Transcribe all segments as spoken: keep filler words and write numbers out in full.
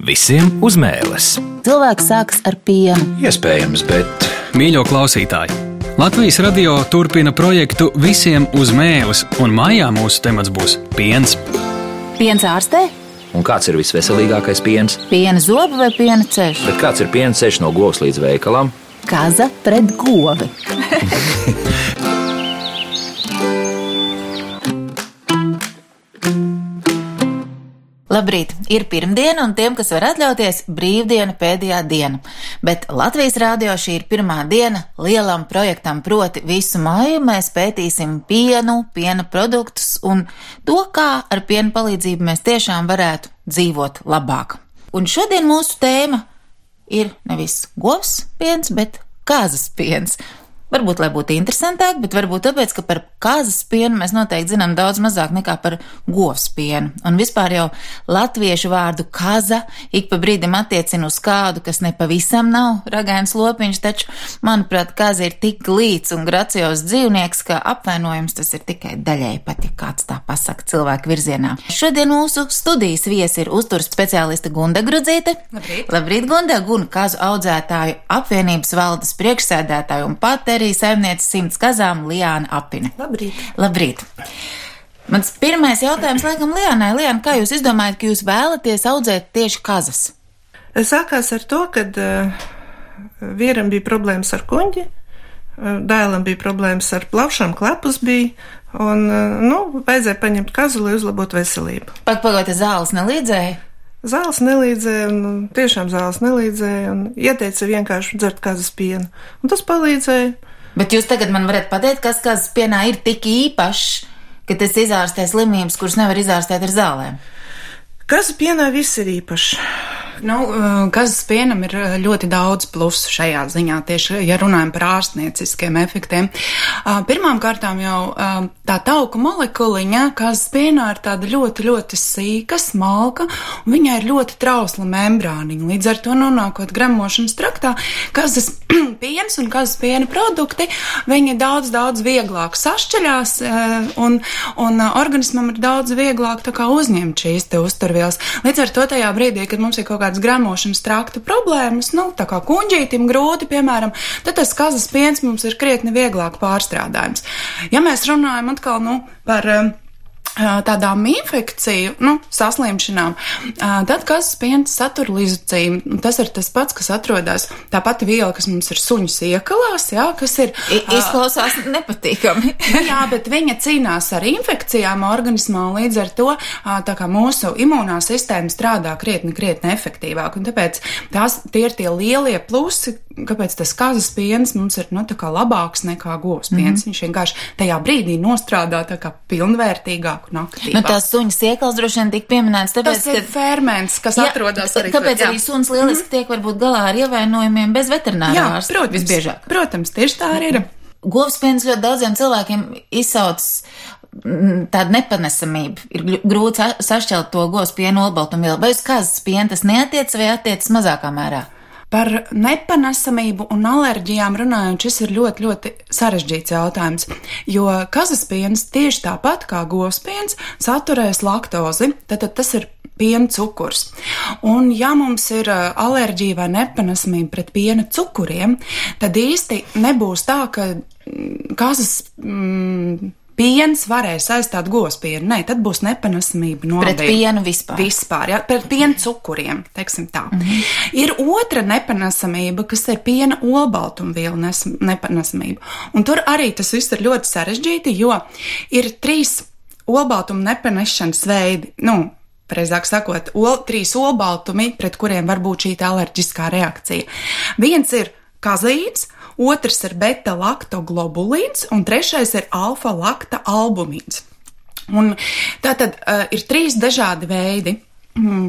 Visiem uz mēles. Cilvēks sāks ar pienu. Iespējams, bet... Mīļo klausītāji! Latvijas radio turpina projektu Visiem uz mēles, un mājā mūsu temats būs piens. Piens ārstē? Un kāds ir visveselīgākais piens? Piena zoba vai piena ceļš? Bet kāds ir piena ceļš no govs līdz veikalam? Kaza pret govi. Labrīt! Ir pirmdiena, un tiem, kas var atļauties, brīvdiena pēdējā diena. Bet Latvijas radio šī ir pirmā diena lielam projektam, proti visu māju mēs pētīsim pienu, piena produktus un to, kā ar piena palīdzību mēs tiešām varētu dzīvot labāk. Un šodien mūsu tēma ir nevis govs piens, bet kāzas piens. Varbūt, lai būtu interesantāk, bet varbūt tāpēc, ka par kāzas pienu mēs noteikti zinām daudz mazāk nekā par govs pienu. Un vispār jau latviešu vārdu kaza ik pa brīdim attiecina uz kādu, kas nepavisam nav ragains lopiņš, taču, manuprāt, kaza ir tik līdz un gracios dzīvnieks, ka apvainojums tas ir tikai daļēji pat, ja kāds tā pasaka cilvēku virzienā. Šodien mūsu studijas viesi ir uzturs speciāliste Gunda Grudzīte. Labrīt! Labrīt, Gunda! Gunda, kazu audzētāju apvienības valdes priekšsēdētāju un pat arī saimniece simts kazām Liāna Apine. Labrīt! Labrīt! Mans pirmais jautājums laikam Liānai. Liāna, kā jūs izdomājat, ka jūs vēlaties audzēt tieši kazas? Sākās ar to, kad uh, vīram bija problēmas ar kuņģi, uh, dēlam bija problēmas ar plaušām, klepus bija, un, uh, nu, vajadzēja paņemt kazu, lai uzlabotu veselību. Pat pagaita zāles nelīdzēja? Zāles nelīdzēja, un tiešām zāles nelīdzēja, un ieteica vienkārši dzert kazas pienu. Un tas palīdzēja. Bet jūs tagad man varat pateikt, kas kazas pienā ir tik īpašs, ka tas izārstē slimības, kuras nevar izārstēt ar zālēm? Kazu pienā viss ir īpašs. Nu, kazas pienam ir ļoti daudz plusu šajā ziņā, tieši, ja runājam par ārstnieciskiem efektiem. Pirmām kārtām jau tā tauku molekuliņa kazas pienā ir tāda ļoti, ļoti sīka, smalka, un viņai ir ļoti trausla membrāniņa. Līdz ar to nonākot gremošanas traktā, kazas piens un kazas piena produkti, viņi daudz, daudz vieglāk sašķeļās, un, un organismam ir daudz vieglāk tā kā uzņemt šīs te uzturvielas. Līdz ar to tajā brīdī, kad mums ir kaut kādas gremošanas trakta problēmas, nu, tā kā kuņģītim grūti, piemēram, tad tas kazas piens mums ir krietni vieglāk pārstrādājums. Ja mēs runājam atkal, nu, par tādām infekciju, nu, saslimšanām, tad kazas piens satur lizacīnu. Tas ir tas pats, kas atrodas tā pati viela, kas mums ir suņu siekalās, jā, kas ir... I, izklausās nepatīkami. Jā, bet viņa cīnās ar infekcijām organismā, un līdz ar to tā kā mūsu imunā sistēma strādā krietni, krietni efektīvāk. Un tāpēc tās, tie ir tie lielie plusi, kāpēc tas kazas piens mums ir, nu, tā kā labāks nekā govs piens. Mm-hmm. Viņš vienkārši tajā brīdī nostrādā tā kā pilnvērtīgāk un aktīvāk. Nu, tās suņas iekals droši vien tik pieminēts, tāpēc, tas ir ka... ferments, kas jā, atrodas arī... Kāpēc arī suns lieliski mm-hmm. tiek varbūt galā ar ievainojumiem bez veterinārā ārsta? Jā, protams, visbiežāk. Protams, tieši tā arī ir. Govs piens ļoti daudziem cilvēkiem izsauc tāda nepanesamība. Ir grūti sašķelt to govs pienu olbaltumvielu. Vai uz kazas pienu tas neatiec vai attiecas mazākā mērā? Par nepanesamību un alerģijām runājot, šis ir ļoti, ļoti sarežģīts jautājums, jo kazas piens tieši tāpat kā govs piens saturēs laktozi, tad, tad tas ir piena cukurs. Un ja mums ir alerģija vai nepanesamība pret piena cukuriem, tad īsti nebūs tā, ka kazas... Mm, piens varēs aizstāt govs pienu. Nē, tad būs nepanesamība no pret pienu vispār. Vispār, jā, pret piena cukuriem, teiksim tā. Mm-hmm. Ir otra nepanesamība, kas ir piena olbaltumvielu nepanesamība. Un tur arī tas viss ir ļoti sarežģīti, jo ir trīs olbaltumu nepanešanas veidi, nu, pareizāk sakot, ol, trīs olbaltumi, pret kuriem var būt šī alerģiskā reakcija. Viens ir kazeīns, otrs ir beta-laktoglobulīns un trešais ir alfa-lakta-albumīns. Un tātad uh, ir trīs dažādi veidi. Mm.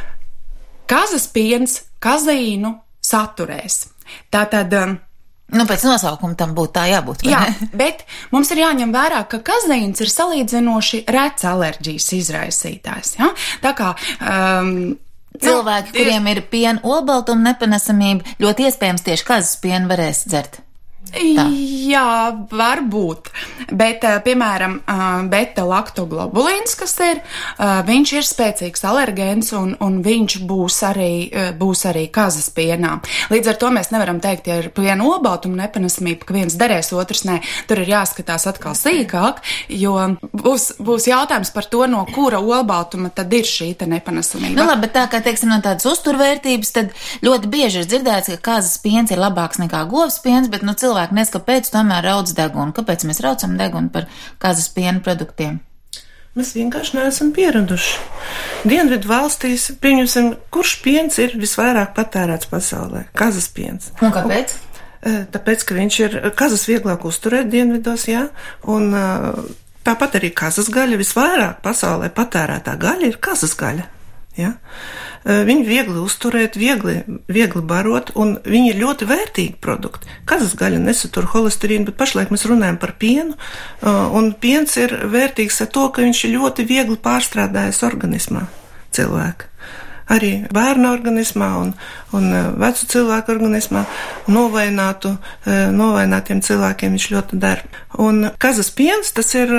Kazas piens kazeīnu saturēs. Tātad... Um, Nu, pēc nosaukuma tam būtu tā jābūt. Jā, bet mums ir jāņem vērā, ka kazeīns ir salīdzinoši rets alerģijas izraisītājs. Ja? Tā kā... Um, Cilvēki, kuriem ir piena olbaltuma nepanesamība, ļoti iespējams tieši kazas pienu varēs dzert. Tā. Jā, varbūt, bet, piemēram, beta-laktoglobulīns, kas ir, viņš ir spēcīgs alergēns un, un viņš būs arī, būs arī kazas pienā. Līdz ar to mēs nevaram teikt, ja ir piena olbaltuma nepanesamība, ka viens derēs, otrs nē. Tur ir jāskatās atkal sīkāk, jo būs, būs jautājums par to, no kura olbaltuma tad ir šī te nepanesamība. Nu labi, bet tā kā, teiksim, no tādas uzturvērtības, tad ļoti bieži ir dzirdēts, ka kazas piens ir labāks nekā govs piens, bet, nu, cilvēki nes, kāpēc tomēr rauc degunu. Kāpēc mēs raucam degunu par kazas piena produktiem? Mēs vienkārši neesam pieraduši. Dienvidu valstīs, pieņemsim, kurš piens ir visvairāk patērēts pasaulē? Kazas piens. Un kāpēc? Tāpēc, ka viņš ir, kazas vieglāk uzturēt dienvidos, jā, un tāpat arī kazas gaļa visvairāk pasaulē patērētā gaļa ir kazas gaļa, jā. Viņi viegli uzturēt, viegli, viegli barot, un viņi ir ļoti vērtīgi produkti. Kazas gaļa nesatur holesterīnu, bet pašlaik mēs runājam par pienu, un piens ir vērtīgs ar to, ka viņš ir ļoti viegli pārstrādājies organismā cilvēka. Arī bērnu organismā un, un vecu cilvēku organismā, novainātu, novainātiem cilvēkiem viņš ļoti der. Un kazas piens, tas ir...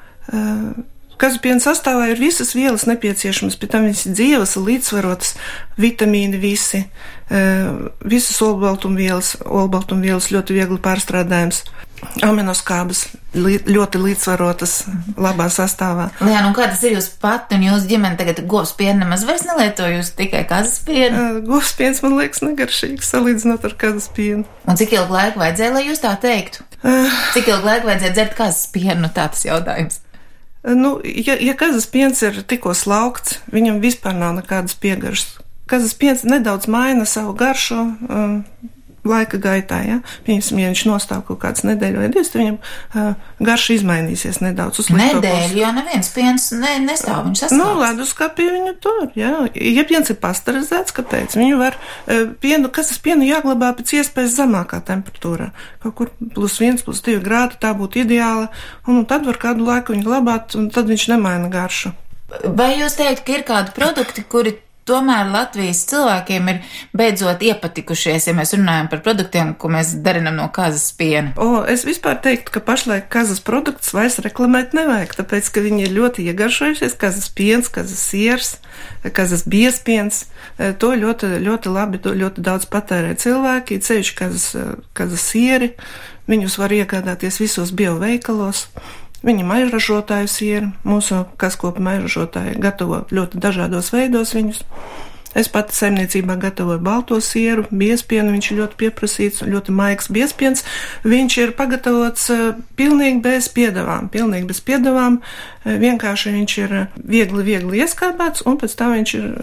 Kazu piena sastāvā ir visas vielas nepieciešamas, pēc tam viņas ir dzīvas, līdzsvarotas, vitamīni visi, visas olbaltumvielas, olbaltumvielas ļoti viegli pārstrādājums, aminoskābes ļoti līdzsvarotas, labā sastāvā. Jā, nu kā tas ir jūs pat un jūs ģimene tagad govs pienu nemaz vairs nelieto, jūs tikai kazas pienu? Govs piens man liekas negaršīgs, salīdzinot ar kazas pienu. Un cik ilgu laiku vajadzēja, lai jūs tā teiktu? Cik ilgu laiku vajadzēja dzert kazas pienu, tā tas jautājums? Nu, ja, ja kazas piens ir tikko slaukts, viņam vispār nav nekādas piegaršas. Kazas piens nedaudz maina savu garšu um, laika gaitā, ja? Piemēram, ja viņš nostāv kaut kāds nedēļu vai divas, tad viņam uh, garša izmainīsies nedaudz. Nedēļu, jo neviens piens ne, nestāv, viņš saslāps. Nu, leduskapī viņu tur, jā. Ja piens ir pasterizēts, kāpēc? Viņu var, uh, pienu, kazas pienu jāglabā pēc iespējas zemākā temperatūrā. Kaut kur plus viens, plus divi grādi, tā būtu ideāla, un, un tad var kādu laiku viņu glabāt, un tad viņš nemaina garšu. Vai jūs teikt, ka ir kādi produkti, kuri tomēr Latvijas cilvēkiem ir beidzot iepatikušies, ja mēs runājam par produktiem, ko mēs darinam no kazas piena? O, es vispār teiktu, ka pašlaik kazas produktus vairs reklamēt nevajag, tāpēc, ka viņi ir ļoti iegaršojušies, kazas piens, kazas siers, kazas biespiens, to ļoti, ļoti labi, to ļoti daudz patērē cilvēki, ceļš kazas, kazas sieri, viņus var iegādāties visos bioveikalos. Viņa maizražotāju sieri, mūsu kaskopa maizražotāji gatavo ļoti dažādos veidos viņus. Es pati saimniecībā gatavoju balto sieru, biespienu, viņš ir ļoti pieprasīts, ļoti maigs biespiens. Viņš ir pagatavots pilnīgi bez piedevām, pilnīgi bez piedevām, vienkārši viņš ir viegli, viegli ieskābēts, un pēc tā viņš ir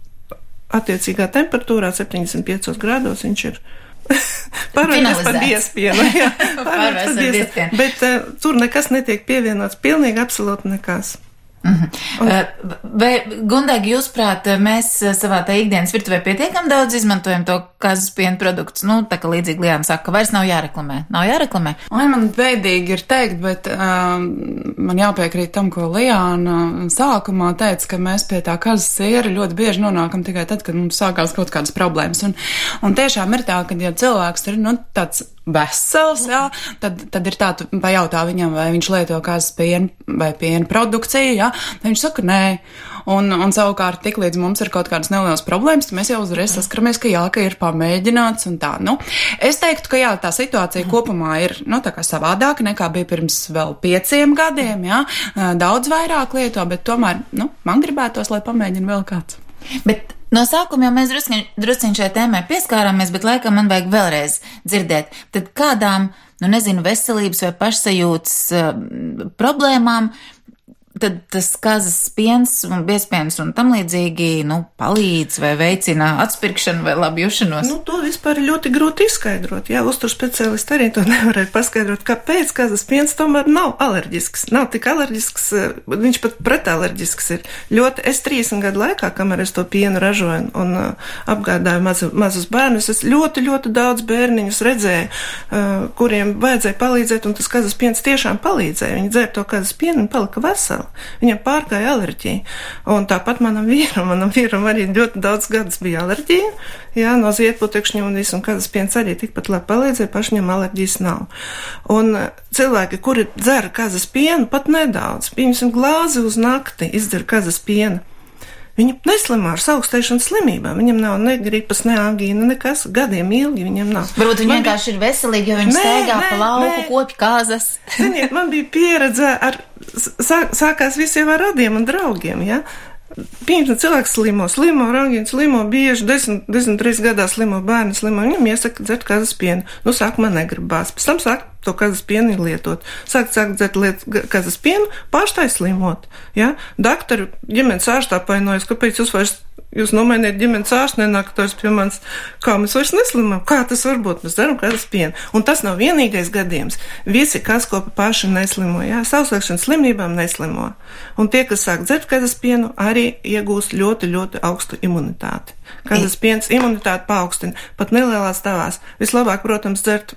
attiecīgā temperatūrā, septiņdesmit piecos grādos viņš ir Pārvērties par biespienu. Jā, pārvērties par biespienu. Bet uh, tur nekas netiek pievienots, pilnīgi absolūti nekas. Mm-hmm. Un, vai, Gundegi, jūsprāt, mēs savā tā ikdienas virtuvē pietiekam daudz izmantojam to kazas piena produktus? Nu, tā kā līdzīgi Lijāna saka, ka vairs nav jāreklamē. Nav jāreklamē? Lai man bēdīgi ir teikt, bet um, man jāpiekrīt tam, ko Lijāna sākumā teica, ka mēs pie tā kazas siera ļoti bieži nonākam tikai tad, kad mums sākās kaut kādas problēmas. Un, un tiešām ir tā, ka ja cilvēks ir, nu, tāds vesels, jā, tad, tad ir tā, tu pajautā viņam, vai viņš lieto kazas pienu vai piena produkciju, jā, tad viņš saka, nē. Un, un savukārt, tik līdz mums ir kaut kādas nelielas problēmas, mēs jau uzreiz saskaramies, ka jā, ka ir pamēģināts un tā. Nu, es teiktu, ka jā, tā situācija kopumā ir, nu, tā kā savādāka nekā bija pirms vēl pieciem gadiem, jā, daudz vairāk lieto, bet tomēr, nu, man gribētos, lai pamēģina vēl kāds. Bet no sākuma jau mēs drusciņ šai tēmai pieskārāmies, bet laikam man vajag vēlreiz dzirdēt. Tad kādām, nu nezinu, veselības vai pašsajūtas uh, problēmām tad tas kazas piens un biespiens un tam līdzīgi, nu, palīdz vai veicina atspirkšanu vai labu jušanos? Nu, to vispār ļoti grūti izskaidrot. Jā, uzturu speciālisti arī to nevarēja paskaidrot, kāpēc kazas piens tomēr nav alerģisks. Nav tik alerģisks, viņš pat pretallerģisks ir. Ļoti, es trīsdesmit gadu laikā, kamēr es to pienu ražoju un uh, apgādāju mazu, mazus bērnus, es ļoti, ļoti daudz bērniņus redzēju, uh, kuriem vajadzēja palīdzēt, un tas kazas piens tiešām palīdzēja. Viņi dzēra to kazas pienu un palika veseli. veseli. Viņam pārgāja alerģija. Un tāpat manam vīram, manam vīram arī ļoti daudz gadus bija alerģija. Jā, no ziedputekšņa un visu, un kazas piens arī tikpat labi palīdzēja, paši viņam alerģijas nav. Un cilvēki, kuri dzer kazas pienu, pat nedaudz, pieņemsim glāzi uz nakti, izdzer kazas pienu. Viņi neslimo ar augstēšanas slimībām. Viņam nav ne gripas, ne angīna, nekas. Gadiem ilgi viņam nav. Varbūt viņi man vienkārši bija... ir veselīgi, jo viņi nē, staigā nē, pa lauku, nē. kopja kāzas. Ziniet, man bija pieredze ar, sāk, sākās visiem ar radiem un draugiem, ja? Pieņemsim, cilvēks slimo, slimo, rangīna, slimo, bieži, desmit, desmit trīs gadā slimo bērni, slimo, viņam iesaka dzert kazas pienu. Nu, sākumā negribās, pēc tam sāk to kazas pienu lietot. Sāk, sāk dzert liet, kazas pienu, pārstāj slimot, ja? Daktaru ģimenes ārstā painojas, kāpēc jūs vairs, jūs nomainiet ģimenes ārstu, nenāktos pie manis, kā mēs vairs neslimam, kā tas var būt, mēs daram kazas pienu. Un tas nav vienīgais gadījums. Visi kaskopi paši neslimo, ja? Sausliekšanas slimībām neslimo. Un tie, kas sāk dzert kazas pienu, arī iegūst ļoti, ļoti augstu imunitāti. Kazas piens imunitāti paaugstina, pat nelielās tavās. Vislabāk, protams, dzert.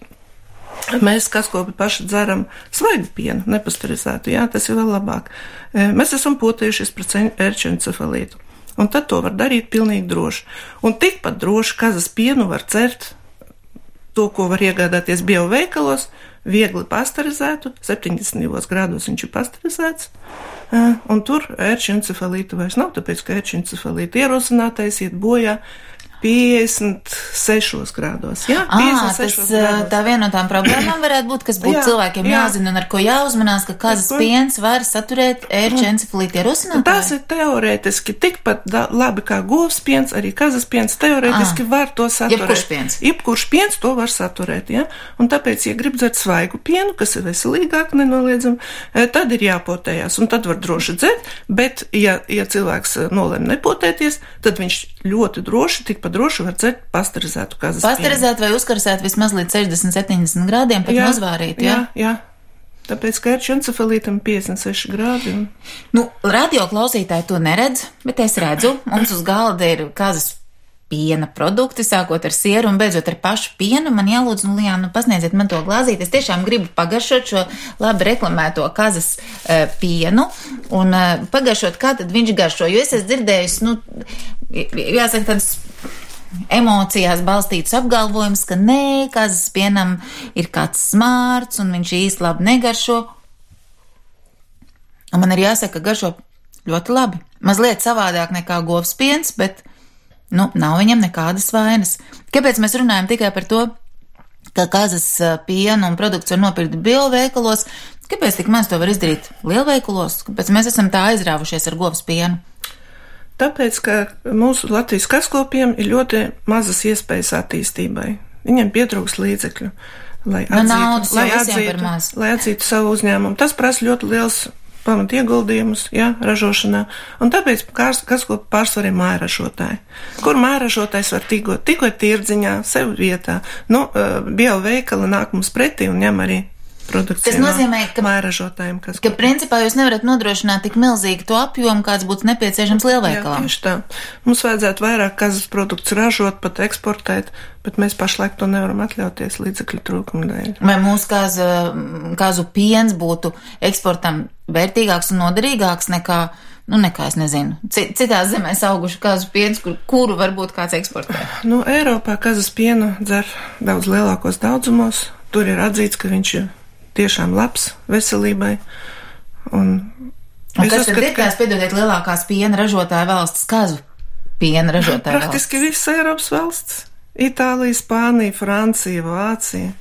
Mēs kaskopi paši dzeram svaigu pienu, nepasterizētu, jā, tas ir vēl labāk. Mēs esam potējušies pret ērču encefalītu. Un tad to var darīt pilnīgi droši. Un tikpat droši kazas pienu var dzert to, ko var iegādāties bioveikalos, viegli pasterizētu, septiņdesmit divos grādos viņš ir pasterizēts, un tur ērču encefalīta vairs nav, tāpēc, ka ērču encefalīta ierosinātais iet bojā piecdesmit sešos grādos. Jā, à, tas, grādos. Tā viena no tām problēmām varētu būt, kas būtu jā, cilvēkiem jā. jāzina un ar ko jāuzmanās, ka kazas piens var saturēt ērču encefalītu ierosinātāju. Tas ir teorētiski tikpat da, labi kā govs piens, arī kazas piens teorētiski à. var to saturēt. Jebkurš piens. Jebkurš piens to var saturēt, jā. Un tāpēc, ja grib dzert svaigu pienu, kas ir veselīgāk, nenoliedzam, tad ir jāpotējās, un tad var droši dzert, bet, ja, ja cilvēks nolem nepotēties, tad viņš ļoti droši, tikpat droši var dzert pasterizētu kazas pienu. Pasterizēt vai uzkarsēt vismaz līdz sešdesmit septiņdesmit grādiem, pat mazvārīt, jā? Jā, jā. Tāpēc, ka ērču encefalītam piecdesmit seši grādi. Un... Nu, radio klausītāji to neredz, bet es redzu, mums uz galda ir kazas piena produkti, sākot ar sieru un beidzot ar pašu pienu. Man jālūdz, nu, Lijāna, nu, pasniedziet man to glāzīt. Es tiešām gribu pagaršot šo labi reklamēto kazas uh, pienu un uh, pagaršot, kā tad viņš garšo. Jo es esmu dzirdējusi, nu, jāsaka, tāds emocijās balstīts apgalvojums, ka nē, kazas pienam ir kāds smārds un viņš īsti labi negaršo. Un man arī jāsaka, ka garšo ļoti labi. Mazliet savādāk nekā govs piens, bet nu, nav viņam nekādas vainas. Kāpēc mēs runājam tikai par to, ka kazas pienu un produkts var nopirkt bioveikalos? Kāpēc tik maz to var izdarīt lielveikalos? Kāpēc mēs esam tā aizrāvušies ar govs pienu? Tāpēc, ka mūsu Latvijas kaskopiem ir ļoti mazas iespējas attīstībai. Viņiem pietrūks līdzekļu, lai atzītu, lai atzītu, lai atzītu savu uzņēmumu. Tas prasa ļoti liels pamat ieguldījumus, jā, ražošanā, un tāpēc kaskopi pārsvarī mājražotāji. Kur mājražotājs var tikot? Tikot tirdziņā, sev vietā. Nu, bioveikali nāk mums pretī un ņem arī produkciju. Tas nozīmē, ka mājražotājiem, kas... Ka principā jūs nevarat nodrošināt tik milzīgi to apjomu, kāds būtu nepieciešams lielveikalām. Jā, tieši tā. Mums vajadzētu vairāk kazas produktus ražot, pat eksportēt, bet mēs pašlaik to nevaram atļauties līdzekļu trūkuma dēļ. Vai mūsu kaza, kazu piens būtu eksportam vērtīgāks un noderīgāks nekā, nu nekā es nezinu, citās zemēs auguši kazu piens, kur, kuru varbūt kāds eksportē? Nu, Eiropā kazas pienu dzer daudz lielākos daudzumos. Tur ir atzīts, ka viņš ir tiešām labs veselībai. Un, un kas uzskatu, tad ir tās, piedodiet, lielākās piena ražotāja valsts, kazu piena ražotāja valsts? Praktiski visas Eiropas valsts. Itālija, Spānija, Francija, Vācija.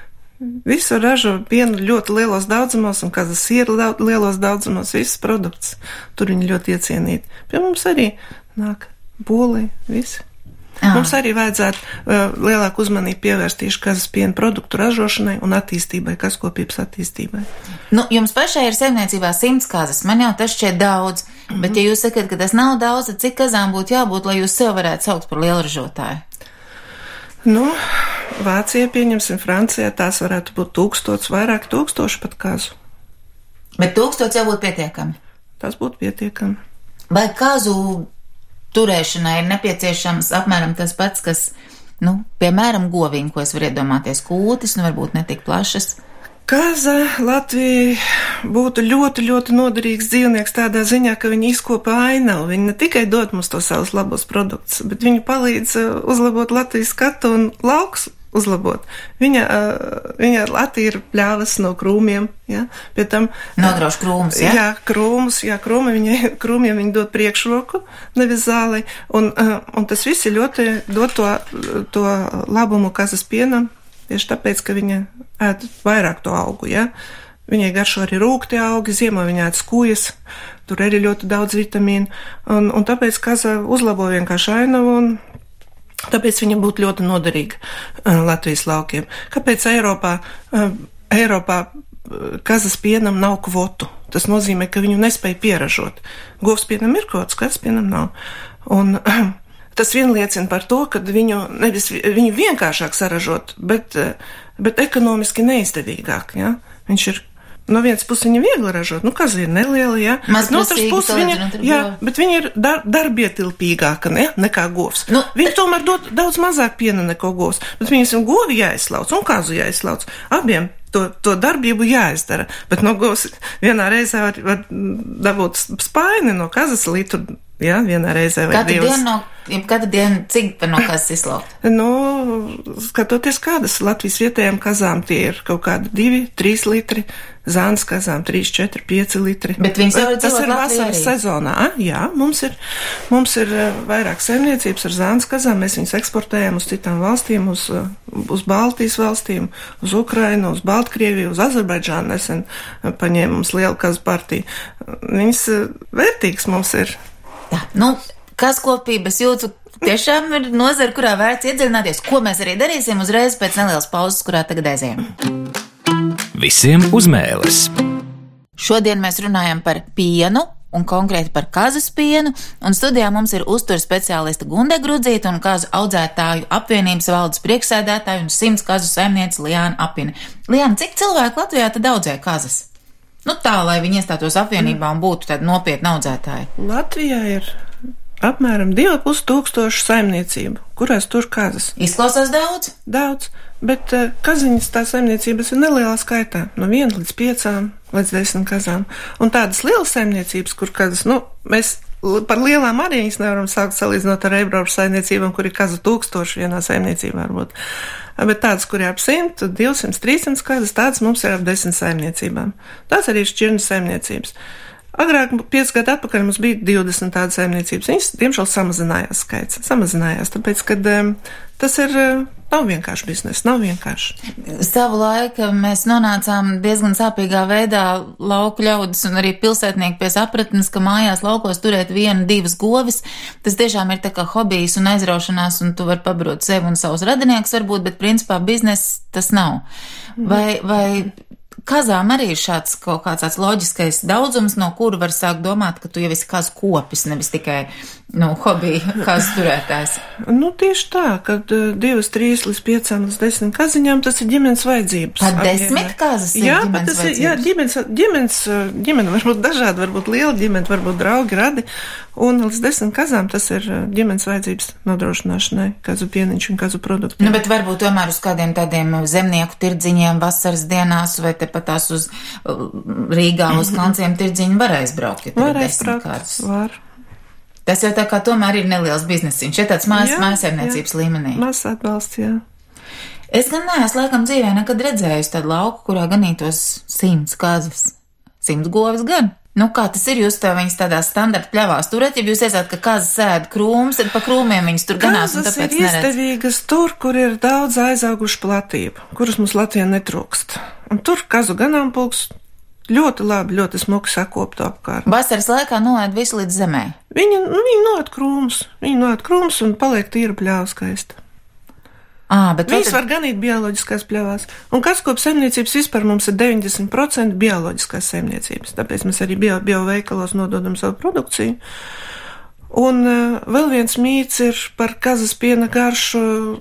Visu ražo pienu ļoti lielos daudzumos, un kazas ir lielos daudzumos, visas produkts. Tur viņi ļoti iecienīti. Pie mums arī nāk Polija, visi. Jā. Mums arī vajadzētu uh, lielāku uzmanību pievērst tieši kazas piena produktu ražošanai un attīstībai, kaskopības attīstībai. Nu, jums pašai ir saimniecībā simts kazas, man jau tas šķiet daudz, mm-hmm. bet ja jūs sakat, ka tas nav daudz, tad cik kazām būtu jābūt, lai jūs sev varētu saukt par lielražotāju? Nu, Vācijā, pieņemsim, Francijā, tās varētu būt tūkstots, vairāk tūkstoši pat kazu. Bet tūkstots jau būtu pietiekami? Tas būtu pietiekami. Vai kazu turēšanai ir nepieciešams apmēram tas pats, kas, nu, piemēram, govīm, ko es varu iedomāties, kūtis, nu, varbūt netik plašas? Kaza Latvijai būtu ļoti, ļoti noderīgs dzīvnieks tādā ziņā, ka viņi izkopa ainavu. Viņi ne tikai dod mums to savus labos produktus, bet viņi palīdz uzlabot Latvijas skatu un lauks uzlabot. Viņa, viņa attīra pļāvas no krūmiem, ja, pie tam. Nograuž krūmus, ja? Jā, krūmus, jā, krūmi, viņa, krūmiem viņa dod priekšroku, nevis zāli, un, un tas viss ir ļoti dod to, to labumu kazas pienam, tieši tāpēc, ka viņa ēd vairāk to augu, ja. Viņai garšo arī rūkti augi, ziemā viņa ēd skujas, tur arī ļoti daudz vitamīnu, un, un tāpēc kaza uzlabo vienkārši ainavu, un tāpēc viņa būtu ļoti noderīga uh, Latvijas laukiem. Kāpēc Eiropā, uh, Eiropā uh, kazas pienam nav kvotu? Tas nozīmē, ka viņu nespēja pieražot. Govs pienam ir kvots, kazas pienam nav. Un uh, tas vien liecina par to, ka viņu, nevis, viņu vienkāršāk saražot, bet, uh, bet ekonomiski neizdevīgāk. Ja? Viņš ir no vienas puses viņa viegli ražot, nu, kaza ir neliela, jā. Maz no otras puses viņa, jā, bet viņa ir dar, darbietilpīgāka, ne, nekā govs. Nu, viņa bet... tomēr dod daudz mazāk piena neko govs, bet viņas ir govi jāizslauc un kazu jāizslauc. Abiem to, to darbību jāizdara, bet no govs vienā reizē var, var dabūt spaini no kazas litru, jā, vienā reizē vai divas. Katru dienu no... Ja katru dienu cik par no kazas izslaukt? Nu, skatoties kādas Latvijas vietējām kazām, tie ir kaut kādi divi, trīs litri, zānas kazām trīs, četri, pieci litri. Bet viņas jau ir tas ir vasaras sezonā. Jā, mums ir, mums ir vairāk saimniecības ar zānas kazām, mēs viņas eksportējam uz citām valstīm, uz, uz Baltijas valstīm, uz Ukrainu, uz Baltkrieviju, uz Azerbaidžānu nesen paņēma mums lielu kazu partiju. Viņas vērtīgas mums ir. Tā, nu, kazkopības jūtu tiešām ir nozara, kurā vērts iedziļināties, ko mēs arī darīsim uzreiz pēc nelielas pauzes, kurā tagad aizējam. Visiem uz mēles. Šodien mēs runājam par pienu un konkrēti par kazas pienu, un studijā mums ir uzturs speciālista Gunde Grudzīte un kazu audzētāju apvienības valdes priekšsēdētāju un simts kazu saimniece Liāna Apine. Liāna, cik cilvēku Latvijā tad audzē kazas? Nu tā, lai viņi iestātos apvienībā un būtu tādi nopietni audzētāji. Latvijā ir apmēram divi pus tūkstoši saimniecību, kurās tur kazas. Izklausās daudz? Daudz, bet uh, kaziņas tā saimniecības ir nelielā skaitā, no viena līdz piecām, līdz desmit kazām. Un tādas lielas saimniecības, kur kazas, nu, mēs par lielām arī viņas nevaram sākt salīdzinot ar Eiropas saimniecībām, kur ir kazu tūkstoši vienā saimniecībā varbūt. Bet tādas, kur ir ap simt, divsimt, trīsimt kazas, tādas mums ir ap desmit saimniecībām. Tās arī ir šķirnes saimniecības. Agrāk, pieci gadu atpakaļ, mums bija divdesmit tādas saimniecības. Viņas, diemžēl, samazinājās skaits. Samazinājās, tāpēc, ka um, tas ir, uh, nav vienkārši biznesa, nav vienkārši. Savu laiku mēs nonācām diezgan sāpīgā veidā lauku ļaudis un arī pilsētnieki pie sapratnes, ka mājās laukos turēt vienu, divas govis. Tas tiešām ir tā kā hobijs un aizraušanās, un tu vari pabarot sevi un savus radiniekus varbūt, bet principā bizness tas nav. Vai, vai kazām arī ir šāds kaut kāds tāds loģiskais daudzums, no kura var sākt domāt, ka tu jau esi kazu kopis, nevis tikai, nu, hobija kazu turētājs? Nu, tieši tā, kad uh, divas, trīs līdz piecām līdz desmit kaziņām, tas ir ģimenes vajadzības. Pat desmit kazas ir jā, ģimenes tas vajadzības? Ir, jā, ģimenes, ģimenes, ģimene var būt dažāda, varbūt liela ģimene, varbūt draugi, radi, un līdz desmit kazām tas ir ģimenes vajadzības nodrošināšanai, kazu pieniņš un kazu produktiem. Nu, bet varbūt tomēr uz kādiem tādiem zemnieku tirdziņiem vasaras dienās vai te pat tās uz Rīgā uz kanciem tirdziņu var aizbraukt, ja var aizbraukt, var. Tas jau tā kā tomēr ir neliels biznesiņš, ja tāds mājas, mājasēmniecības līmenī. Mās atbalsts, jā. Es gan neesmu laikam dzīvē nekad redzējusi tādu lauku, kurā ganītos simts kazas, simts govis gan. Nu, kā tas ir, jūs tā viņas tādā standarta pļavās turat, ja jūs iesāt, ka kazas sēd krūms, tad pa krūmiem viņas tur ganās un tāpēc neredz? Kazas ir izdevīgas tur, kur ir daudz aizaugušu platību, kuras mums Latvijā netrūkst. Un tur kazu ganāmpulks ļoti labi, ļoti smuki sakoptu apkārt. Vasaras laikā noēd visu līdz zemē? Viņi, nu, viņi noēd krūmus, viņi noēd krūmus un paliek tīra pļāva skaista. À, bet Viņas tad... var ganīt bioloģiskās pļavās. Un kazkopu saimniecības vispār mums ir deviņdesmit procenti bioloģiskās saimniecības. Tāpēc mēs arī bio, bio veikalos nododam savu produkciju. Un uh, vēl viens mīts ir par kazas piena garšu.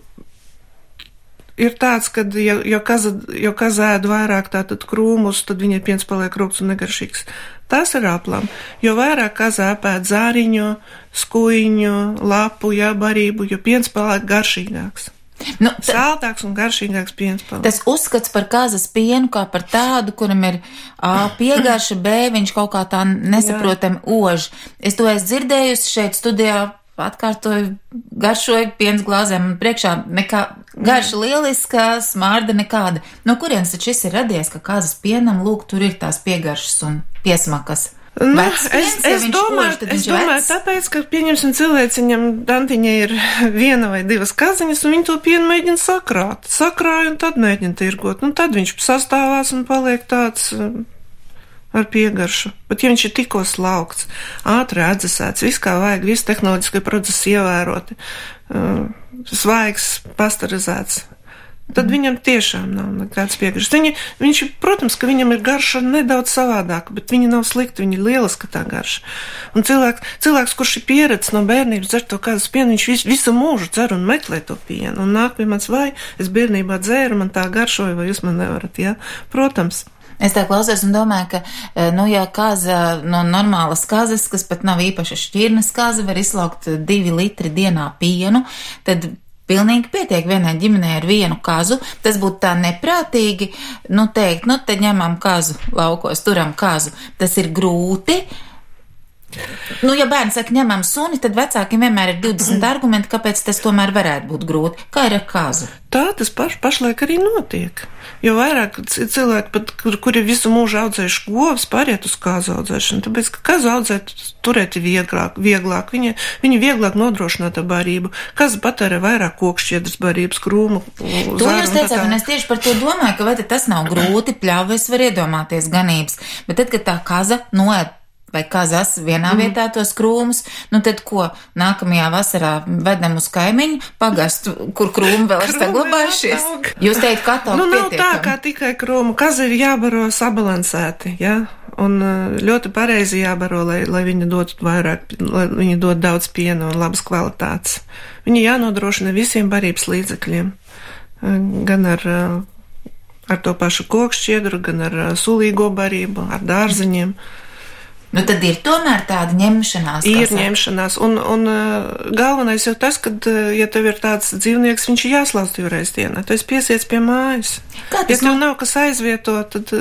Ir tāds, ka, ja, ja kaza, ja kaza ēd vairāk tātad krūmus, tad viņai piens paliek rūgts un negaršīgs. Tas ir aplam. Jo vairāk kaza ēd zāriņu, skuiņu, lapu, jā, barību, jo piens paliek garšīgāks. Nu, ta, Sāltāks un garšīgāks piens paliek. Tas uzskats par kazas pienu kā par tādu, kuram ir A piegarša, B viņš kaut kā tā nesaprotam ož. Es to esmu dzirdējusi šeit studijā, atkārtoju, garšoju piens glāzēm un priekšā nekā garša lieliskā, smārda nekāda. No kurienes taču šis ir radies, ka kazas pienam, lūk, tur ir tās piegaršas un piesmakas? Nu, Vecs es, piens, ja es viņš domāju, ož, tad es viņš domāju vecs. tāpēc, ka pieņemsim cilvēks, viņam dantiņa ir viena vai divas kaziņas, un viņi to pienu mēģina sakrāt. Sakrāja un tad mēģina tirgot. Nu, tad viņš sastāvās un paliek tāds um, ar piegaršu. Bet ja viņš ir tikko slaukts, ātri atdzesēts, viss kā vajag, visi tehnoloģiskie procesi ievēroti, um, svaigs, pasterizēts, tad viņam tiešām nav nekāds piegaršas. Viņi, viņš, protams, ka viņam ir garša nedaudz savādāka, bet viņa nav slikta, viņa ir lieliska tā garša. Un cilvēks, cilvēks kurš ir pieredzis no bērnības dzer to kazas pienu, viņš visu, visu mūžu dzer un meklē to pienu. Un nāk pie mans, vai es bērnībā dzēru, man tā garšoja, vai jūs man nevarat, jā? Protams. Es tā klausos un domāju, ka, nu, ja kaza no normālas kazas, kas pat nav īpaša šķirnes kaza, var izslaukt divi litri dienā pienu, tad pilnīgi pietiek vienai ģimenei ar vienu kazu. Tas būtu tā neprātīgi, nu teikt, nu te ņemam kazu laukos, turam kazu. Tas ir grūti. Nu, ja bērni saka, ņemam suni, tad vecākiem vienmēr ir divdesmit argumenti, kāpēc tas tomēr varētu būt grūti. Kā ir ar kazu? Tā tas paš, pašlaik arī notiek. Jo vairāk cilvēki, pat, kur, kuri visu mūžu audzējuši govs, pāriet uz kazu audzēšanu, tāpēc, ka kazu audzēt, turēt ir vieglāk, vieglāk. Viņi, viņi vieglāk nodrošināta barību. Kaza patērē vairāk kokšķiedras barības, krūmu, zāru. To jūs teicāt, un es tieši par to domāju, ka vai tas nav grūti, pļaujas var iedomāties ganības. Bet tad, kad tā kaza noēd vai kazas vienā mm. vietā tos krūmus, nu tad ko, nākamajā vasarā vedam uz kaimiņu pagastu, kur krūmi vēl ir saglabājušies? Jūs teikt, ka tā nu, nav pietiekam. tā, kā tikai krūmu. Kaza ir jābaro sabalansēti, jā? Un ļoti pareizi jābaro, lai, lai viņi dod vairāk, lai viņi dod daudz piena un labas kvalitātes. Viņi jānodrošina visiem barības līdzekļiem, gan ar, ar to pašu kokšķiedru, gan ar sulīgo barību, ar dārziņiem. Nu, tad ir tomēr tāda ņemšanās. Ir ņemšanās, un, un galvenais jau tas, ka, ja tev ir tāds dzīvnieks, viņš ir jāslauc divreiz dienā. Tu esi piesiets pie mājas. Ja tev no... nav kas aizvieto, tad...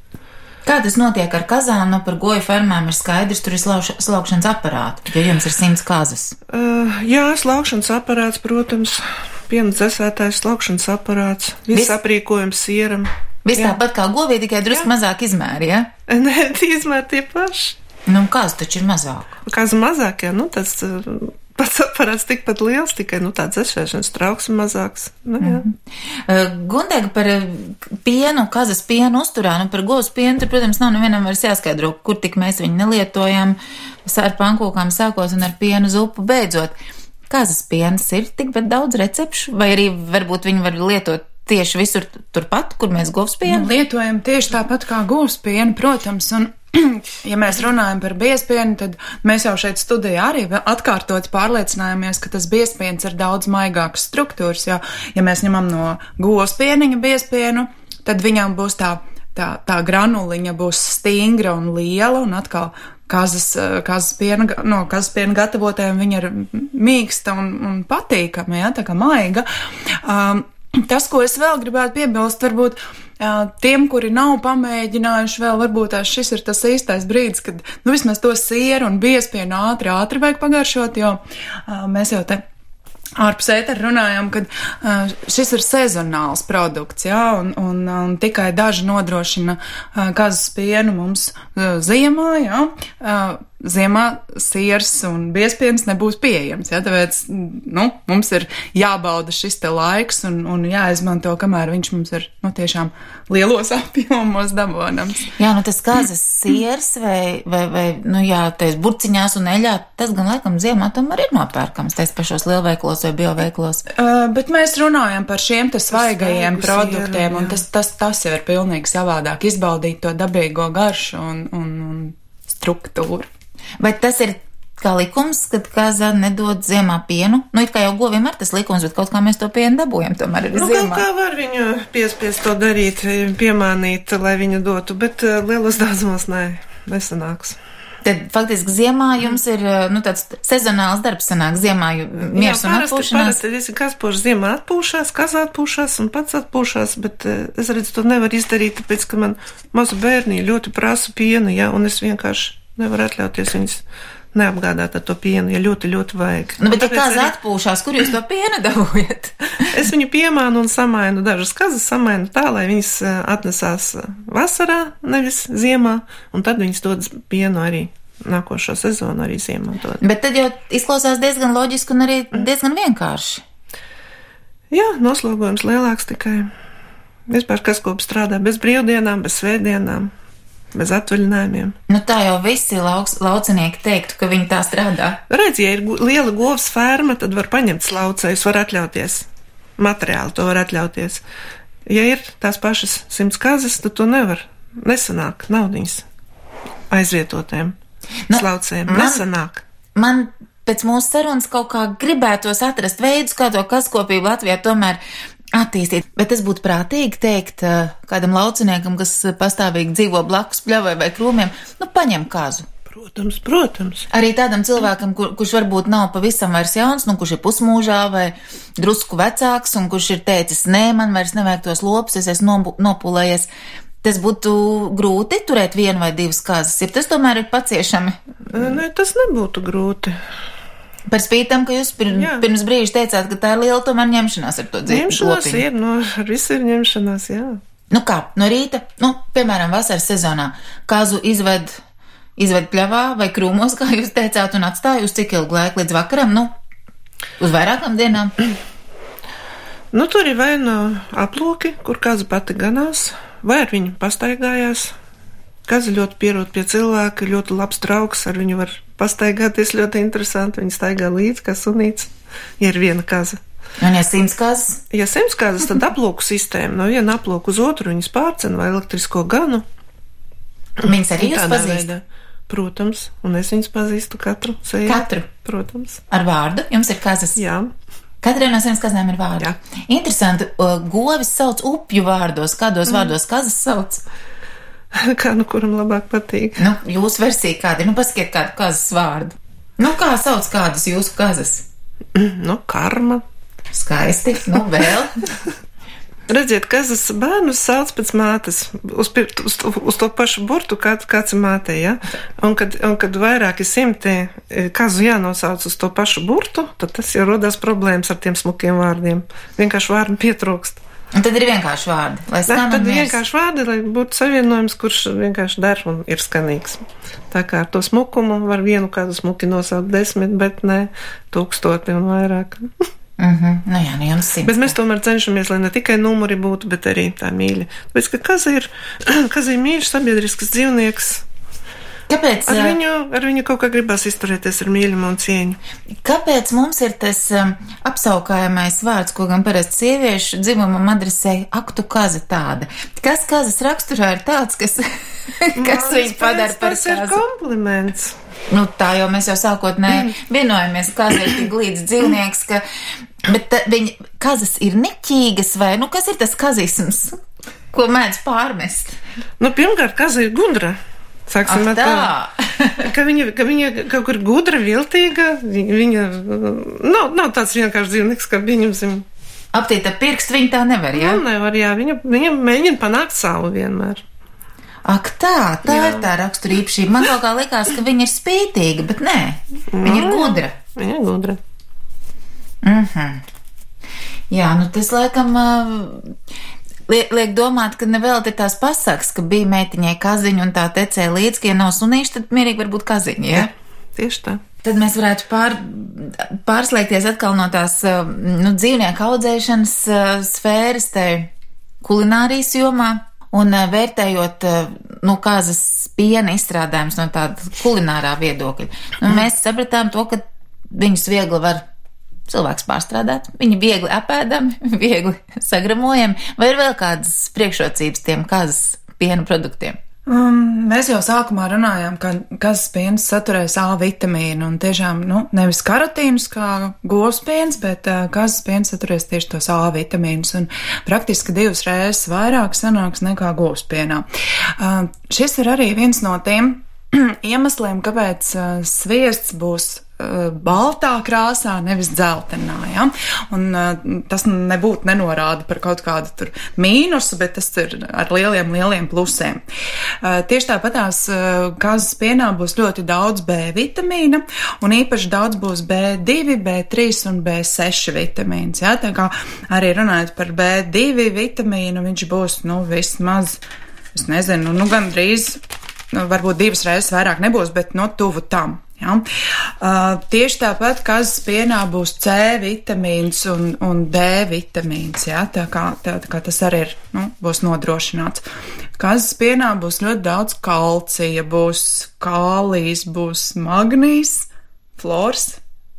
Kā tas notiek ar kazām? Nu, par goju fermām ir skaidrs, tur ir slauš, slaukšanas aparāti, jo jums ir simts kazas. Uh, jā, slaukšanas aparāts, protams, piena dzesētājs, slaukšanas aparāts, viss Vis... aprīkojums sieram. Viss tāpat kā govī, tikai drusku mazāk izmēri, ja? Nē, izmēri tie paši. Nu, kāds taču ir mazāk? Kāds mazāk, jā, nu, tas pats aparāts tikpat liels, tikai, nu, tāds dzesēšanas trauks un mazāks. Nu, jā. Mm-hmm. Uh, Gundega par pienu, kazas pienu uzturā, nu, par govs pienu, tur, protams, nav nevienam vairs jāskaidro, kur tik mēs viņu nelietojam, ar pankūkām sākos un ar pienu zupu beidzot. Kazas piens ir tikpat daudz recepšu, vai arī varbūt viņi var lietot tieši visur turpat, kur mēs govs pienu? Lietojam tieši tāpat kā govs pienu, protams, un ja mēs runājam par biezpienu, tad mēs jau šeit studijā arī atkārtot pārliecinājāmies, ka tas biezpiens ir daudz maigāks struktūras, jo, ja mēs ņemam no govs pieniņa biezpienu, tad viņam būs tā, tā, tā granuliņa būs stingra un liela, un atkal kazas, kazas piena, no kazas piena gatavotājiem viņa ir mīksta un, un patīkama, ja, tā kā maiga. Um, tas, ko es vēl gribētu piebilst, varbūt tiem, kuri nav pamēģinājuši vēl, varbūt šis ir tas īstais brīdis, kad, nu, vismaz to sieru un biezpienu ātri, ātri vajag pagaršot, jo uh, mēs jau te ārpus ētera runājam, ka uh, šis ir sezonāls produkts, jā, un, un, un tikai daži nodrošina uh, kazas pienu mums uh, ziemā, jā, uh, ziemā siers un biezpiens nebūs pieejams, jā, tāpēc, nu, mums ir jābauda šis te laiks un, un jāizmanto, kamēr viņš mums ir, nu, tiešām lielos apjomos dabonams. Jā, nu, tas kazas siers vai, vai, vai, nu, jā, tais burciņās un eļā, tas gan laikam ziemā tomēr ir nopērkams, tais pašos lielveiklos vai bioveiklos. Uh, bet mēs runājam par šiem te svaigajiem produktiem, sieru, un tas, tas, tas jau ir pilnīgi savādāk, izbaudīt to dabīgo garšu un, un, un struktūru. Vai tas ir kā likums, kad kaza nedod ziemā pienu? Nu, it kā jau goviem ir tas likums, bet kaut kā mēs to pienu dabūjam tomēr arī nu, ziemā. Nu, kā var viņu piespiest to darīt, piemānīt, lai viņu dotu, bet lielos daudzumos nē, nesanāks. Tad faktiski ziemā jums ir, nu, tāds sezonāls darbs sanāk, ziemā miers un atpūšanās. Jā, parasti kazpožs ziemā atpūšās, kaza atpūšās un pats atpūšās, bet es redzu, to nevar izdarīt, tāpēc, ka man mazu bērni ļoti prasa pienu, jā, un es vienkārši nevaru atļauties viņus neapgādāt ar to pienu, ja ļoti, ļoti vajag. Nu, bet ja kaza arī... atpūšās, kur jūs to pienu dabūjat? Es viņu piemānu un samainu dažas kazas, samainu tā, lai viņas atnesās vasarā, nevis ziemā, un tad viņas dod pienu arī nākošo sezonu, arī ziemā dod. Bet tad jau izklausās diezgan loģiski un arī diezgan vienkārši. Jā, noslogojums lielāks tikai. Vispār kas kopi strādā bez brīvdienām, bez svētdienām. Bez atvaļinājumiem. Nu tā jau visi lauks, laucinieki teiktu, ka viņi tā strādā. Redz, ja ir liela govs ferma, tad var paņemt slaucējus, var atļauties. Materiāli to var atļauties. Ja ir tās pašas simts kazas, tad to nevar. Nesanāk naudiņas aizvietotēm nu, slaucējiem. Man, Nesanāk. Man pēc mūsu sarunas kaut kā gribētos atrast veidus, kā to kazkopību Latvijā tomēr attīstīt, bet tas būtu prātīgi teikt kādam lauciniekam, kas pastāvīgi dzīvo blakus pļavai vai krūmiem, nu paņem kazu. Protams, protams. Arī tādam cilvēkam, kur, kurš varbūt nav pavisam vairs jauns, nu kurš ir pusmūžā vai drusku vecāks un kurš ir teicis, nē, man vairs nevajag tos lopus, es esmu nopulējies. Tas būtu grūti turēt vienu vai divas kazas, ja tas tomēr ir paciešami. Nē, tas nebūtu grūti. Par spītam, ka jūs pir, pirms brīža teicāt, ka tā ir liela tomēr ņemšanās ar to dzīvi. Ņemšanās lopiņu. Ir, no, ar visu ir ņemšanās, jā. Nu kā, no rīta, nu, piemēram, vasaras sezonā, kazu izved, izved pļavā vai krūmos, kā jūs teicāt, un atstāja uz cik ilgu laiku līdz vakaram, nu, uz vairākām dienām? Nu, tur ir vai no aploki, kur kaza pati ganās, vai ar viņu pastaigājās. Kaza ļoti pierod pie cilvēka, ļoti labs draugs, ar viņu var pastaigāties ļoti interesanti, viņa staigā līdz kā sunīts, ja ir viena kaza. Un ja simts kazas? Ja simts kazas, tad aploku sistēma, no viena aploku uz otru viņas pārcen vai elektrisko ganu. Viņas arī jūs pazīst? Veidā. Protams, un es viņas pazīstu katru seju. Katru? Protams. Ar vārdu? Jums ir kazas? Jā. Katrai no simts kazām ir vārdi? Jā. Interesanti, govis sauc upju vārdos, kādos mm. vārdos kazas sauc? Kā nu kuram labāk patīk? Nu, jūsu versija kāda? Nu, pasakiet kādu kazas vārdu. Nu, kā sauc kādas jūsu kazas? Nu, karma. Skaisti. Nu, vēl. Redziet, kazas bērnus sauc pēc mātes. Uz, uz, uz to pašu burtu kāds, kāds ir mātei, ja? Un kad, un kad vairāki simti kazu jānosauc uz to pašu burtu, tad tas jau rodās problēmas ar tiem smukiem vārdiem. Vienkārši vārdi pietrūkst. Un tad ir vienkārši vārdi, lai skan. Tad ir vienkārši vārdi, lai būtu savienojums, kurš vienkārši der un ir skanīgs. Tā kā ar to smukumu var vienu kādu smuki nosaukt desmit, bet ne tūkstoti un vairāk. Mhm, nu jā, nu jums simts. Bet mēs tomēr cenšamies, lai ne tikai numuri būtu, bet arī tā mīļa. Tāpēc, ka kaza ir, kaza ir mīļš sabiedrisks dzīvnieks. Kāpēc? Ar viņu, ar viņu kaut kā gribās izturēties ar mīļumu un cieņu. Kāpēc mums ir tas um, apsaukājamais vārds, ko gan parasti sieviešu dzimumam adresēja, ak, tu kaza tāda? Kas kazas raksturā ir tāds, kas, kas viņu padara par kazu? Tas ir kompliments. Nu, tā jau mēs jau sākotnēji mm. vienojamies, kaza ir tik līdz dzīvnieks, ka, bet ta, viņa kazas ir niķīgas vai, nu, kas ir tas kazisms, ko mēdz pārmest? Nu, pirmkārt, kaza ir gudra. Sāksim Ach, ar tā, ka viņa, ka viņa kaut kur gudra, viltīga, viņa nav, nav tāds vienkārši dzīvnieks, kā viņam. Aptīta pirkst viņa tā nevar, jā? Nu, nevar, jā, viņa, viņa mēģina panākt savu vienmēr. Ak tā, tā jā. Ir tā raksturīpašība. Man kaut kā likās, ka viņa ir spītīga, bet nē, viņa ir gudra. Viņa ir gudra. Mhm. Jā, nu tas laikam... Uh, Liek, liek domāt, ka nevēl ir tās pasakas, ka bija meitiņai kaziņa un tā tecēja līdz, ka ja nav sunīši, tad mierīgi var būt kaziņa, ja? Jā, tieši tā. Tad mēs varētu pār, pārslēgties atkal no tās, nu, dzīvnieku audzēšanas sfēras te kulinārijas jomā un vērtējot, nu, kazas piena izstrādājums no tāda kulinārā viedokļa. Nu, mēs sapratām to, ka viņus viegli var cilvēks pārstrādāt, viņi viegli apēdami, viegli sagramojami, vai ir vēl kādas priekšrocības tiem kazas piena produktiem? Um, mēs jau sākumā runājām, ka kazas piens saturēs A vitamīnu, un tiešām, nu, nevis karotīnus kā govs piens, bet uh, kazas piens saturēs tieši tos A vitamīnus, un praktiski divas reizes vairāk sanāks nekā govs pienā. Uh, šis ir arī viens no tiem iemesliem, kāpēc uh, sviests būs uh, baltā krāsā, nevis dzeltenā. Ja? Un uh, tas nebūtu nenorāda par kaut kādu tur mīnusu, bet tas ir ar lieliem, lieliem plusiem. Uh, tieši tāpatās uh, kazas pienā būs ļoti daudz B vitamīna, un īpaši daudz būs B divi, B trīs un B seši vitamīns. Ja? Tā kā arī runājot par B divi vitamīnu, viņš būs, nu, vismaz, es nezinu, nu, gandrīz, nu, varbūt divas reizes vairāk nebūs, bet no tuvu tam. Ja? Uh, tieši tāpat kazas pienā būs C vitamīns un, un D vitamīns, ja? tā, kā, tā, tā kā tas arī ir, nu, būs nodrošināts. Kazas pienā būs ļoti daudz kalcija, būs kālijs, būs magnīs, flors.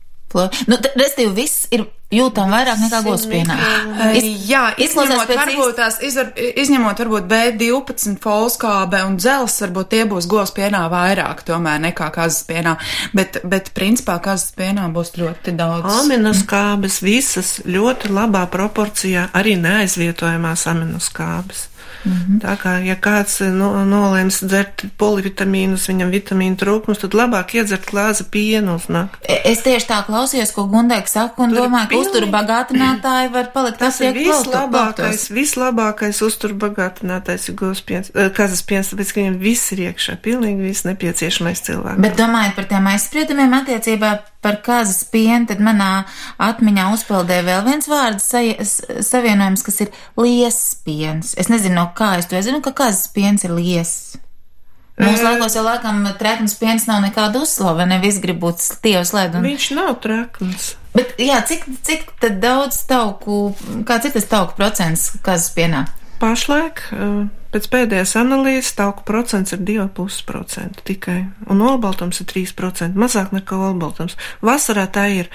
Nu, restīvi, viss ir jūtām vairāk nekā govspienā. Iz, jā, izņemot varbūt, tās, izvar, izņemot varbūt B divpadsmit, folskābe un dzels, varbūt tie būs govspienā vairāk tomēr nekā kazaspienā, bet, bet principā kazaspienā būs ļoti daudz. Aminoskābes visas ļoti labā proporcijā, arī neaizvietojamās aminoskābes. Mm-hmm. Tā kā, ja kāds no, nolēms dzert polivitamīnus, viņam vitamīnu trūkums, tad labāk iedzert glāzi pienu uz nakti. Es tieši tā klausījos, ko Gundēka saka, un Tur domāju, ka uzturu bagātinātāji var palikt tas ir vislabākais, vislabākais uzturu bagātinātājs ir govspiens, kazas piens, tāpēc, ka viņam viss ir iekšā, pilnīgi viss nepieciešamais cilvēks. Bet domājot par tiem aizspriedumiem attiecībā par kazas pienu, tad manā atmiņā uzpeldē vēl viens vārds savienojums, kas ir liesas piens. Es nezinu, no kā es to zinu, ka kazas piens ir liesas. Mūsu laikos jau laikam trekns piens nav nekāda uzslava, ne viss grib būt tievs led. Un... Viņš nav trekns. Bet, jā, cik, cik tad daudz tauku, kāds ir tas tauku procents kazas pienā? Pašlaik, pēc pēdējās analīzes, tauku procents ir divi komats pieci procenti tikai, un olbaltums ir trīs procenti, mazāk nekā olbaltums. Vasarā tā ir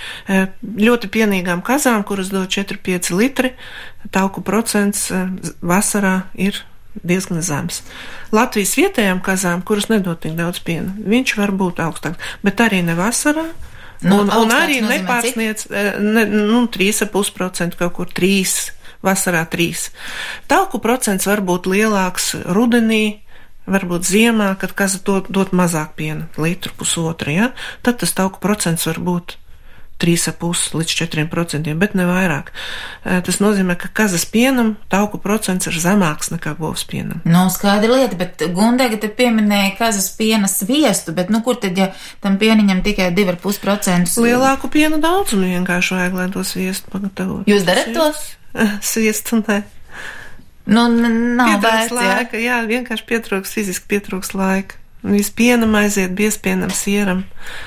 ļoti pienīgām kazām, kuras dod četri pieci litri, tauku procents vasarā ir diezgan zems. Latvijas vietējām kazām, kuras nedod tik daudz piena, viņš var būt augstāks, bet arī ne vasarā. Nu, un, un arī nepārsniec ne, nu, trīs komats pieci procenti, kaut kur trīs. Vasarā trīs. Tauku procents var būt lielāks rudenī, varbūt ziemā, kad kaza dod, dod mazāk piena, litru pusotru, ja? Tad tas tauku procents var būt trīs komats pieci līdz četriem procentiem, bet ne vairāk. Tas nozīmē, ka kazas pienam tauku procents ir zemāks nekā govs pienam. Nu, skaidra lieta, bet Gundēga te pieminēja kazas piena sviestu, bet nu kur tad, ja tam pieniņam tikai divi komats pieci procenti? Lielāku piena daudzumu vienkārši vajag, lai to sviestu pagatavot. Jūs darat to? Sviestu, nē. Nu, nav vērts, laika, jā. jā, vienkārši pietrūks, fiziski pietrūks laika. Viss pienam aiziet, biespienam, sieram.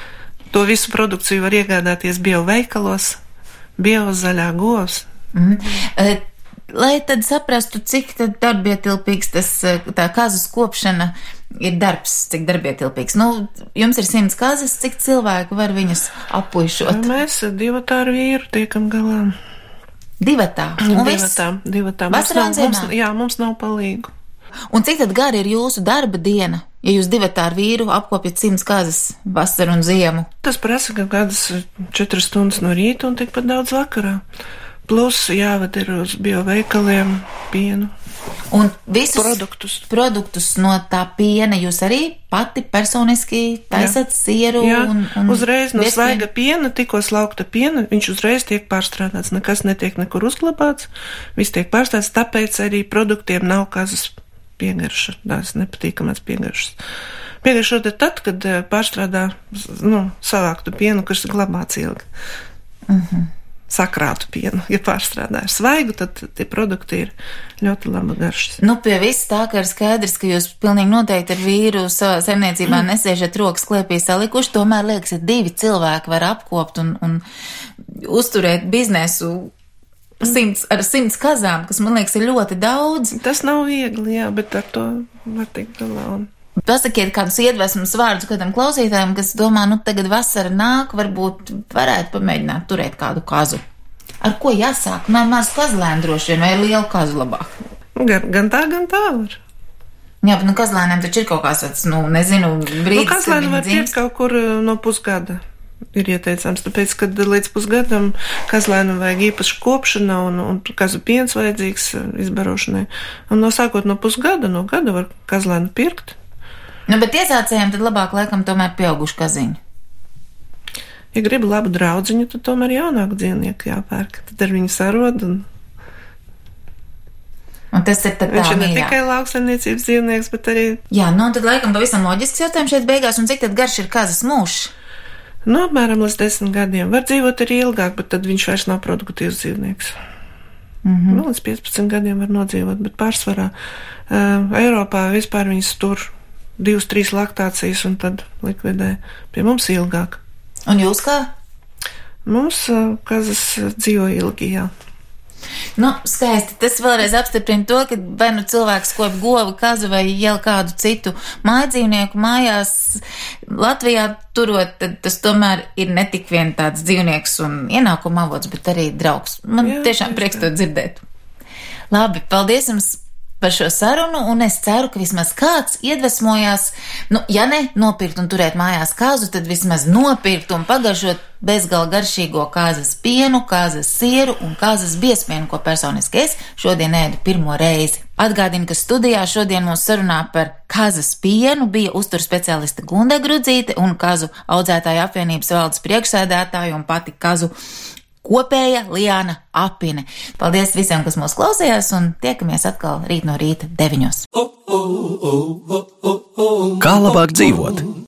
To visu produkciju var iegādāties bioveikalos, biozaļā govs. Mm. E, lai tad saprastu, cik tad darbietilpīgs tas, tā kazas kopšana ir darbs, cik darbietilpīgs. Nu, jums ir simts kazas, cik cilvēku var viņas apuišot? Mēs divatā ar vīru tiekam galā. Divatā? Divatā, divatā. Vasarā un ziemā? Jā, mums nav palīgu. Un cik tad gari ir jūsu darba diena, ja jūs divatā ar vīru apkopjat simts kazas vasaru un ziemu? Tas prasa kaut kādas četras stundas no rīta un tikpat daudz vakarā. Plus jāved ir uz bioveikaliem pienu. Un visus produktus. produktus no tā piena jūs arī pati personiski taisat sieru? Jā, un, un uzreiz no viespien... svaiga piena, tikko slaukta piena, viņš uzreiz tiek pārstrādāts, nekas netiek nekur uzglabāts, viss tiek pārstrādāts, tāpēc arī produktiem nav kazas piegarša, tās nepatīkamās piegaršas. Piegaršot ir tad, kad pārstrādā, nu, savāktu pienu, kas ir glabāts ilgi. Uh-huh. Sakrātu pienu, ja pārstrādā ar svaigu, tad tie produkti ir ļoti laba garšas. Nu, pie viss tā, ka ir skaidrs, ka jūs pilnīgi noteikti ar vīru savā saimniecībā nesēžat rokas klēpī salikuši, tomēr liekas, ka divi cilvēki var apkopt un, un uzturēt biznesu simts, ar simts kazām, kas, man liekas, ir ļoti daudz. Tas nav viegli, jā, bet ar to var tikt galā un... Pasakiet kādus iedvesmas vārdus kādam klausītājam, kas domā, nu tagad vasara nāk, varbūt varētu pamēģināt turēt kādu kazu. Ar ko jāsāk? Nē, maz kazlēnu droši vien, vai lielu kazu labāk? Gan, gan tā, gan tā var. Jā, bet nu kazlēniem taču ir kaut kāds tāds, nu, nezinu, brīdis, nu, kazlēni var tikt kaut kur no pusgada. Ir ieteicams, tāpēc, kad līdz pusgadam kazlēnam vajag īpaši kopšana un, un kazu piens vajadzīgs izbarošanai. Un no sākot no pusgada, no gada var kazlēnu pirkt. Nu, bet iesācējiem tad labāk laikam tomēr pieauguši kaziņu. Ja gribi labu draudziņu, tad tomēr jaunāku dzīvnieku jāpērk. Tad ar viņu sarod un... Un tas ir tad tā viņš ir ne mīļāk. tikai lauksaimniecības dzīvnieks, bet arī... Jā, nu tad laikam pavisam loģisks jautājums šeit beigās, un cik tad garš ir kazas mūžs? Nu, apmēram līdz desmit gadiem. Var dzīvot arī ilgāk, bet tad viņš vairs nav produktīvs dzīvnieks. Mm-hmm. Nu, līdz piecpadsmit gadiem var nodzīvot, bet pārsvarā uh, Eiropā vispār viņas tur divas, trīs laktācijas un tad likvidē. Pie mums ilgāk. Un jūs kā? Mums uh, kazas dzīvo ilgi, jā. Nu, skaisti. Tas vēlreiz apstiprina to, ka vai nu cilvēks kop govu, kazu vai jau kādu citu mājdzīvnieku mājās Latvijā turot, tad tas tomēr ir ne tik vien tāds dzīvnieks un ienākuma avots, bet arī draugs. Man jā, tiešām prieks to dzirdēt. Labi, paldies jums par šo sarunu, un es ceru, ka vismaz kāds iedvesmojās, nu, ja ne nopirkt un turēt mājās kāzu, tad vismaz nopirkt un pagaršot bezgala garšīgo kāzas pienu, kāzas sieru un kāzas biezpienu, ko personiski es šodien ēdu pirmo reizi. Atgādinu, ka studijā šodien mūs sarunā par kāzas pienu bija uzturu speciāliste Gunde Grudzīte un kazu audzētāju apvienības valdes priekšsēdētāju un pati kazu kopēja Liāna Apine. Paldies visiem, kas mūs klausījās, un tiekamies atkal rīt no rīta deviņos. Kā labāk dzīvot?